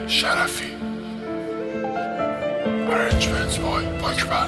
شرفی. Arrangements by Pokemon.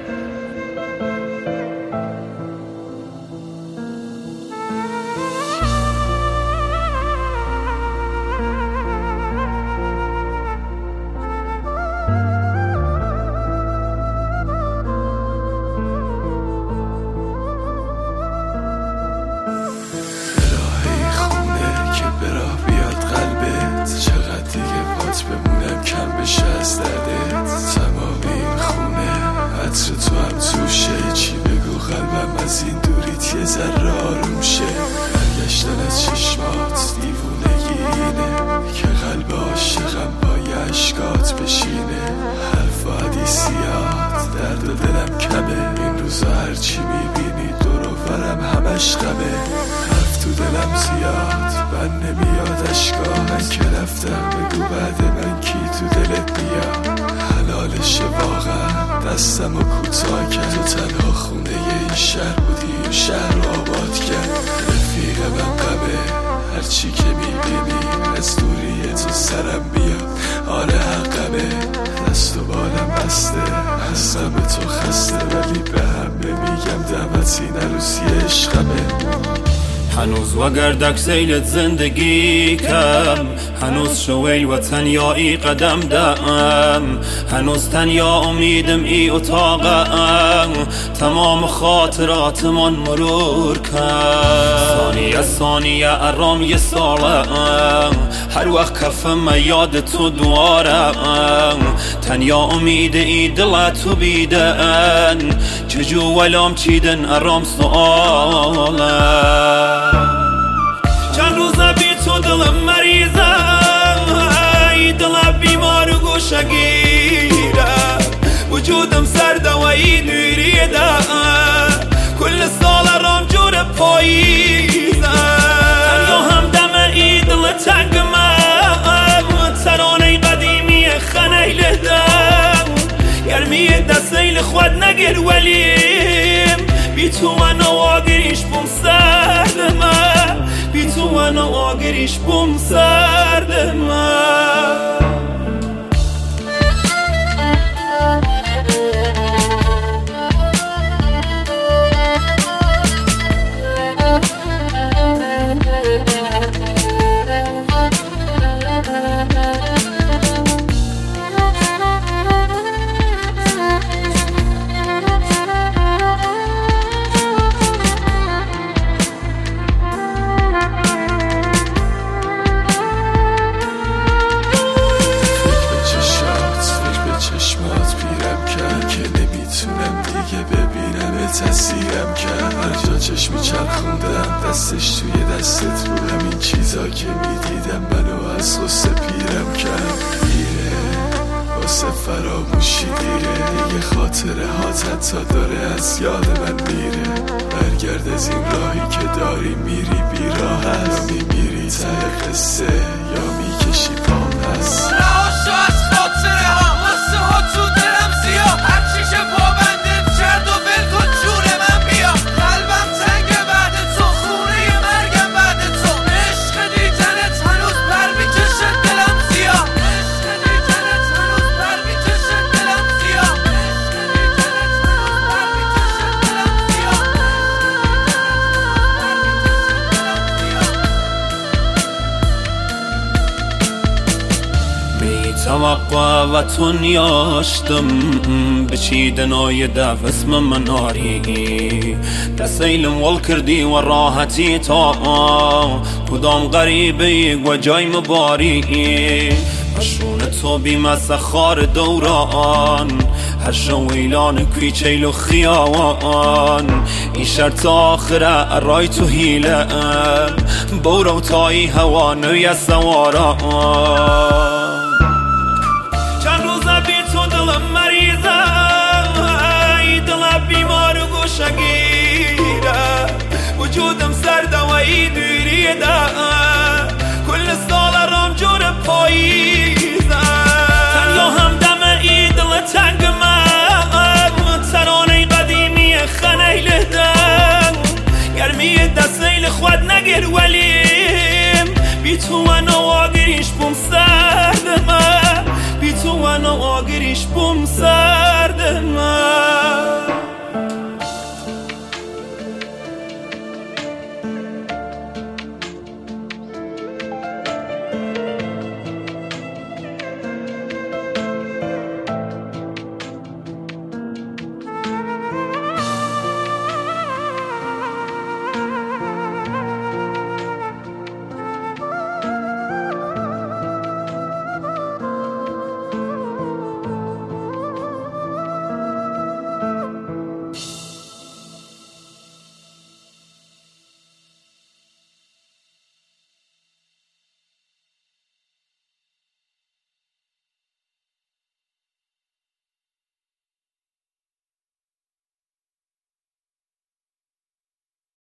بمونم کم بشه از دردت، تمام این خونه عطر تو هم توشه. چی بگو قلبم از این دوریت یه ذره آروم شه. برگشتن از چشمات دیوونگی اینه که قلب عاشقم با یه عشقات بشینه. حرف و حدیثیات درد و دلم کمه، این روزا هرچی میبینی دور و برم همش غمه. حرف تو دلم زیاد من نمیاد اشکا، من که رفتم بگو بعد من کی تو دلت میاد. حلالشه واقعا دستم و کوتاه کرد، تو تنها خونه این شهر بودی این شهر رو آباد کرد. رفیق من غمه هرچی که میبینی از دوری تو سرم بیاد. آره حقمه دست و بالم بسته از غم تو خسته، ولی به هم نمیگم دعوتی نروسی عشقمه. هنوز وگردک سیلت زندگی کم، هنوز شویل و تنیایی قدم دم، هنوز تنیا امیدم ای اتاقم، تمام خاطراتمان مرور کن. ثانیه ثانیه ارام یه سالم، هر وقت کفم یاد تو دوارم. تنیا امید ای دلت تو بیدن، چجو ولام چیدن ارام سوالم. چند روزه بی تو دلم مریضه، دلم بیمار و گوشگیره، وجودم سرده و ای دوریده، کل سال رام جور پاییزه. تنیا هم دم ای دل تنگمه، ترانه قدیمی خنیله دم، گرمی دستیل خود نگر ولیم، بی تو من آگریش بم سردمه، بی تو من آگریش بم سردمه. تسیرم کرد هر جا چشمی چرخوندم، دستش توی دستت بود، همین چیزا که میدیدم منو از غصه پیرم کرد. دیره واسه فراموشی دیره، دیگه خاطره ها حتی داره از یاد من میره. برگرد از این راهی که داری میری بیراه هست، یا میمیری ته قصه یا میکشی پام هست. رهاشو از خاطره ها واسه ها تو دلم زیاد، هر چیشه پابندت کرد و بلکن جون من بیا. قلبم تنگه بعد تو، خونه مرگم بعد تو، عشق دیدنت هنوز پر میکشه دلم زیاد، عشق دیدنت هنوز پر میکشه دلم زیاد، عشق دیدنت هنوز پر میکشه دلم زیاد. توقع و تنیاشتم بچیدن آی دف اسم من آری، دستیلم ول کردی و راحتی تا کدام غریبه و جای مباری. اشون تو بی سخار دوران، هر شویلان کویچیل و خیاوان، این شرط آخره رای تو هیله بورو تایی هوا نوی سواران. دلم مریضه، دلم بیمار و گوشگیره، وجودم سرده و ای دوریده، کل سال رام جور پاییزه. تنیا هم دم ای دل تنگمه، ترانه قدیمی خنیله دم، گرمی دستیل خود نگر ولیم، بی تو من آگریش بم سردمه. no agirish pumsa